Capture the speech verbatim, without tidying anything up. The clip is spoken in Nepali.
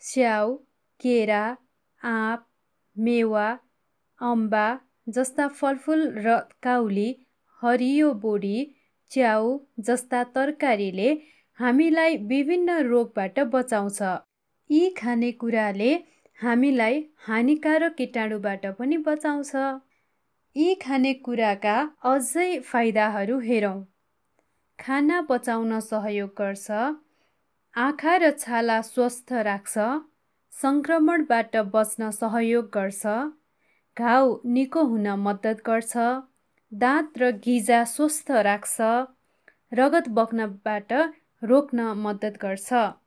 स्याउ, केरा, आँप, मेवा, अम्बा जस्ता फलफुल र काउली, हरियो बोडी, च्याउ जस्ता तरकारीले हामीलाई विभिन्न रोगबाट बचाउँछ। यी खानेकुराले हामीलाई हानिकारक कीटाणुबाट पनि बचाउँछ। यी खानेकुराका अझै फाइदाहरू हेरौँ। खाना पचाउन सहयोग गर्छ, आँखा र छाला स्वस्थ राख्छ, सङ्क्रमणबाट बच्न सहयोग गर्छ, घाउ निको हुन मद्दत गर्छ, दाँत र गिजा स्वस्थ राख्छ, रगत बग्नबाट रोक्न मद्दत गर्छ।